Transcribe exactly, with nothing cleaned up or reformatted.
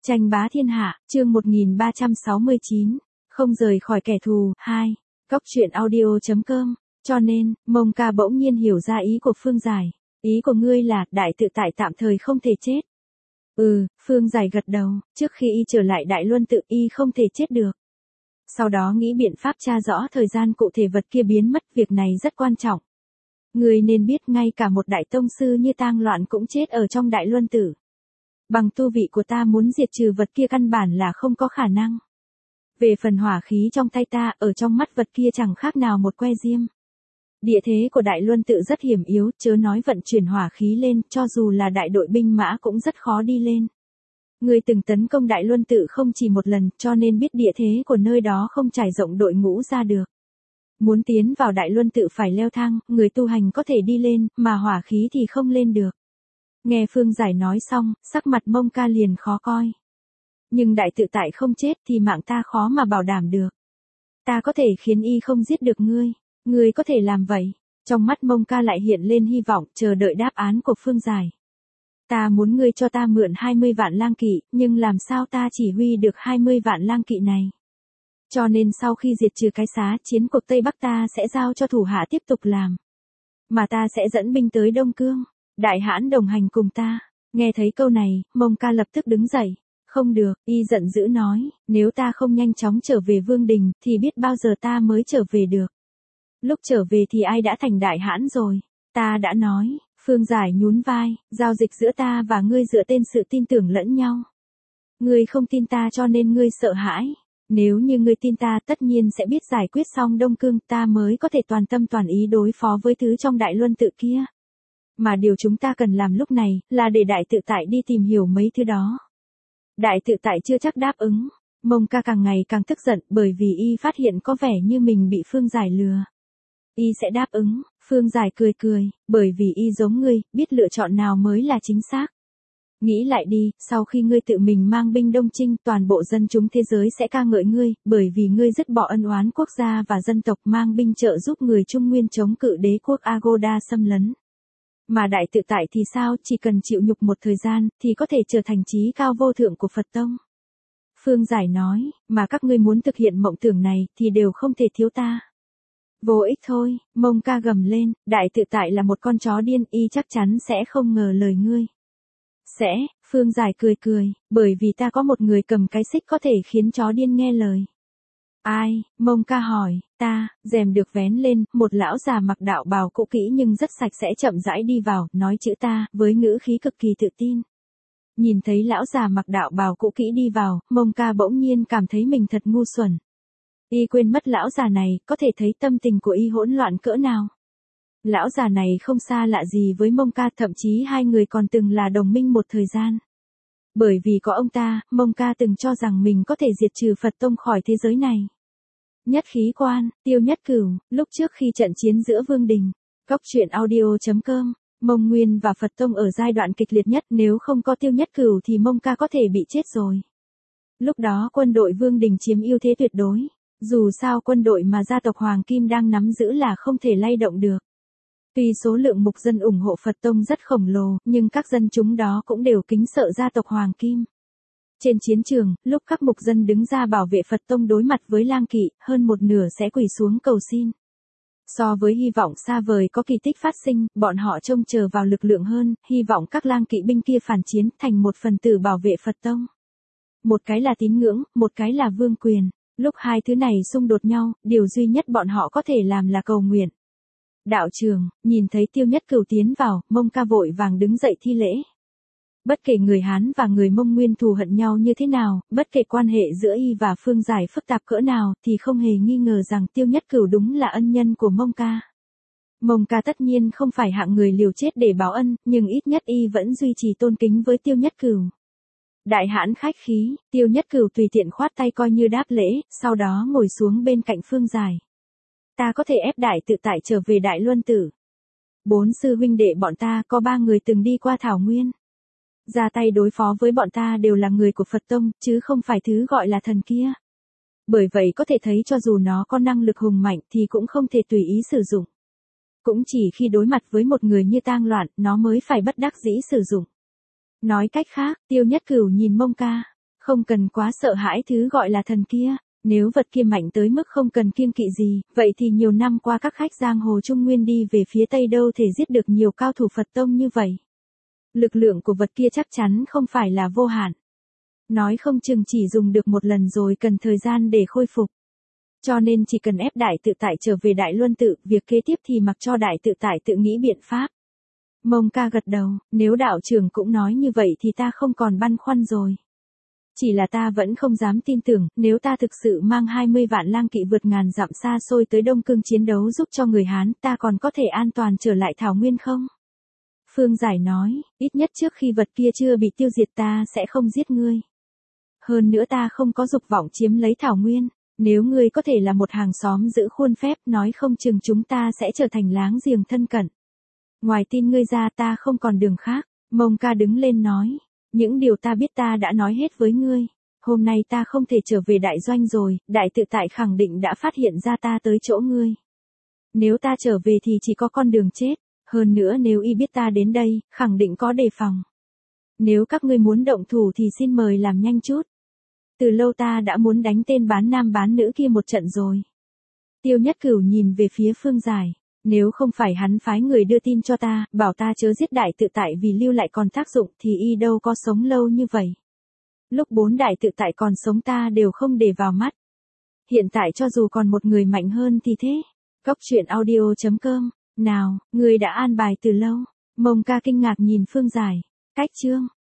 Tranh bá thiên hạ, chương một nghìn ba trăm sáu mươi chín, không rời khỏi kẻ thù, hai, Cóc truyện audio chấm com, cho nên, Mông Ca bỗng nhiên hiểu ra ý của Phương Giải. Ý của ngươi là, đại tự tại tạm thời không thể chết. Ừ, Phương Giải gật đầu, trước khi y trở lại Đại Luân tự y không thể chết được. Sau đó nghĩ biện pháp tra rõ thời gian cụ thể vật kia biến mất, việc này rất quan trọng. Ngươi nên biết ngay cả một đại tông sư như Tang Loạn cũng chết ở trong Đại Luân tử. Bằng tu vị của ta muốn diệt trừ vật kia căn bản là không có khả năng. Về phần hỏa khí trong tay ta, ở trong mắt vật kia chẳng khác nào một que diêm. Địa thế của Đại Luân tự rất hiểm yếu, chớ nói vận chuyển hỏa khí lên, cho dù là đại đội binh mã cũng rất khó đi lên. Người từng tấn công Đại Luân tự không chỉ một lần, cho nên biết địa thế của nơi đó không trải rộng đội ngũ ra được. Muốn tiến vào Đại Luân tự phải leo thang, người tu hành có thể đi lên, mà hỏa khí thì không lên được. Nghe Phương Giải nói xong, sắc mặt Mông Ca liền khó coi. Nhưng đại tự tại không chết thì mạng ta khó mà bảo đảm được. Ta có thể khiến y không giết được ngươi. Ngươi có thể làm vậy. Trong mắt Mông Ca lại hiện lên hy vọng, chờ đợi đáp án của Phương Giải. Ta muốn ngươi cho ta mượn hai mươi vạn lang kỵ, nhưng làm sao ta chỉ huy được hai mươi vạn lang kỵ này. Cho nên sau khi diệt trừ cái xá chiến cuộc Tây Bắc ta sẽ giao cho thủ hạ tiếp tục làm. Mà ta sẽ dẫn binh tới Đông Cương. Đại hãn đồng hành cùng ta. Nghe thấy câu này, Mông Ca lập tức đứng dậy. Không được, y giận dữ nói, nếu ta không nhanh chóng trở về Vương Đình, thì biết bao giờ ta mới trở về được. Lúc trở về thì ai đã thành đại hãn rồi. Ta đã nói, Phương Giải nhún vai, giao dịch giữa ta và ngươi dựa trên sự tin tưởng lẫn nhau. Ngươi không tin ta cho nên ngươi sợ hãi. Nếu như ngươi tin ta tất nhiên sẽ biết giải quyết xong Đông Cương ta mới có thể toàn tâm toàn ý đối phó với thứ trong Đại Luân tự kia. Mà điều chúng ta cần làm lúc này, là để đại tự tại đi tìm hiểu mấy thứ đó. Đại tự tại chưa chắc đáp ứng. Mông Ca càng ngày càng tức giận bởi vì y phát hiện có vẻ như mình bị Phương Giải lừa. Y sẽ đáp ứng. Phương Giải cười cười, bởi vì y giống ngươi, biết lựa chọn nào mới là chính xác. Nghĩ lại đi, sau khi ngươi tự mình mang binh Đông Chinh, toàn bộ dân chúng thế giới sẽ ca ngợi ngươi, bởi vì ngươi dứt bỏ ân oán quốc gia và dân tộc mang binh trợ giúp người Trung Nguyên chống cự đế quốc Agoda xâm lấn. Mà đại tự tại thì sao, chỉ cần chịu nhục một thời gian, thì có thể trở thành trí cao vô thượng của Phật Tông. Phương Giải nói, mà các ngươi muốn thực hiện mộng tưởng này, thì đều không thể thiếu ta. Vô ích thôi, Mông Ca gầm lên, đại tự tại là một con chó điên, y chắc chắn sẽ không ngờ lời ngươi. Sẽ, Phương Giải cười cười, bởi vì ta có một người cầm cái xích có thể khiến chó điên nghe lời. Ai, Mông Ca hỏi, ta, rèm được vén lên, một lão già mặc đạo bào cũ kỹ nhưng rất sạch sẽ chậm rãi đi vào, nói chữ ta, với ngữ khí cực kỳ tự tin. Nhìn thấy lão già mặc đạo bào cũ kỹ đi vào, Mông Ca bỗng nhiên cảm thấy mình thật ngu xuẩn. Y quên mất lão già này, có thể thấy tâm tình của y hỗn loạn cỡ nào. Lão già này không xa lạ gì với Mông Ca, thậm chí hai người còn từng là đồng minh một thời gian. Bởi vì có ông ta, Mông Ca từng cho rằng mình có thể diệt trừ Phật Tông khỏi thế giới này. Nhất khí quan, Tiêu Nhất Cửu, lúc trước khi trận chiến giữa Vương Đình, Cóc truyện audio chấm com, Mông Nguyên và Phật Tông ở giai đoạn kịch liệt nhất, nếu không có Tiêu Nhất Cửu thì Mông Ca có thể bị chết rồi. Lúc đó quân đội Vương Đình chiếm ưu thế tuyệt đối, dù sao quân đội mà gia tộc Hoàng Kim đang nắm giữ là không thể lay động được. Tuy số lượng mục dân ủng hộ Phật Tông rất khổng lồ, nhưng các dân chúng đó cũng đều kính sợ gia tộc Hoàng Kim. Trên chiến trường, lúc các mục dân đứng ra bảo vệ Phật Tông đối mặt với lang kỵ, hơn một nửa sẽ quỳ xuống cầu xin. So với hy vọng xa vời có kỳ tích phát sinh, bọn họ trông chờ vào lực lượng hơn, hy vọng các lang kỵ binh kia phản chiến thành một phần tử bảo vệ Phật Tông. Một cái là tín ngưỡng, một cái là vương quyền. Lúc hai thứ này xung đột nhau, điều duy nhất bọn họ có thể làm là cầu nguyện. Đạo trường, nhìn thấy Tiêu Nhất Cửu tiến vào, Mông Ca vội vàng đứng dậy thi lễ. Bất kể người Hán và người Mông Nguyên thù hận nhau như thế nào, bất kể quan hệ giữa y và Phương Giải phức tạp cỡ nào, thì không hề nghi ngờ rằng Tiêu Nhất Cửu đúng là ân nhân của Mông Ca. Mông Ca tất nhiên không phải hạng người liều chết để báo ân, nhưng ít nhất y vẫn duy trì tôn kính với Tiêu Nhất Cửu. Đại hãn khách khí, Tiêu Nhất Cửu tùy tiện khoát tay coi như đáp lễ, sau đó ngồi xuống bên cạnh Phương Giải. Ta có thể ép đại tự tại trở về Đại Luân tử. Bốn sư huynh đệ bọn ta có ba người từng đi qua Thảo Nguyên. Ra tay đối phó với bọn ta đều là người của Phật Tông, chứ không phải thứ gọi là thần kia. Bởi vậy có thể thấy cho dù nó có năng lực hùng mạnh thì cũng không thể tùy ý sử dụng. Cũng chỉ khi đối mặt với một người như Tang Loạn, nó mới phải bất đắc dĩ sử dụng. Nói cách khác, Tiêu Nhất Cửu nhìn Mông Ca. Không cần quá sợ hãi thứ gọi là thần kia. Nếu vật kia mạnh tới mức không cần kiêng kỵ gì, vậy thì nhiều năm qua các khách giang hồ Trung Nguyên đi về phía Tây đâu thể giết được nhiều cao thủ Phật tông như vậy. Lực lượng của vật kia chắc chắn không phải là vô hạn. Nói không chừng chỉ dùng được một lần rồi cần thời gian để khôi phục. Cho nên chỉ cần ép đại tự tại trở về Đại Luân tự, việc kế tiếp thì mặc cho đại tự tại tự nghĩ biện pháp. Mông ca gật đầu, nếu đạo trưởng cũng nói như vậy thì ta không còn băn khoăn rồi. Chỉ là ta vẫn không dám tin tưởng, nếu ta thực sự mang hai mươi vạn lang kỵ vượt ngàn dặm xa xôi tới Đông Cương chiến đấu giúp cho người Hán, ta còn có thể an toàn trở lại Thảo Nguyên không? Phương Giải nói, ít nhất trước khi vật kia chưa bị tiêu diệt ta sẽ không giết ngươi. Hơn nữa ta không có dục vọng chiếm lấy Thảo Nguyên, nếu ngươi có thể là một hàng xóm giữ khuôn phép, nói không chừng chúng ta sẽ trở thành láng giềng thân cận. Ngoài tin ngươi ra ta không còn đường khác. Mông ca đứng lên nói, những điều ta biết ta đã nói hết với ngươi. Hôm nay ta không thể trở về đại doanh rồi, đại tự tại khẳng định đã phát hiện ra ta tới chỗ ngươi. Nếu ta trở về thì chỉ có con đường chết, hơn nữa nếu y biết ta đến đây, khẳng định có đề phòng. Nếu các ngươi muốn động thủ thì xin mời làm nhanh chút. Từ lâu ta đã muốn đánh tên bán nam bán nữ kia một trận rồi. Tiêu Nhất Cửu nhìn về phía Phương Giải. Nếu không phải hắn phái người đưa tin cho ta, bảo ta chớ giết đại tự tại vì lưu lại còn tác dụng thì y đâu có sống lâu như vậy. Lúc bốn đại tự tại còn sống ta đều không để vào mắt. Hiện tại cho dù còn một người mạnh hơn thì thế. Cốc truyện audio chấm com. Nào, người đã an bài từ lâu. Mông ca kinh ngạc nhìn Phương Giải. Cách chương.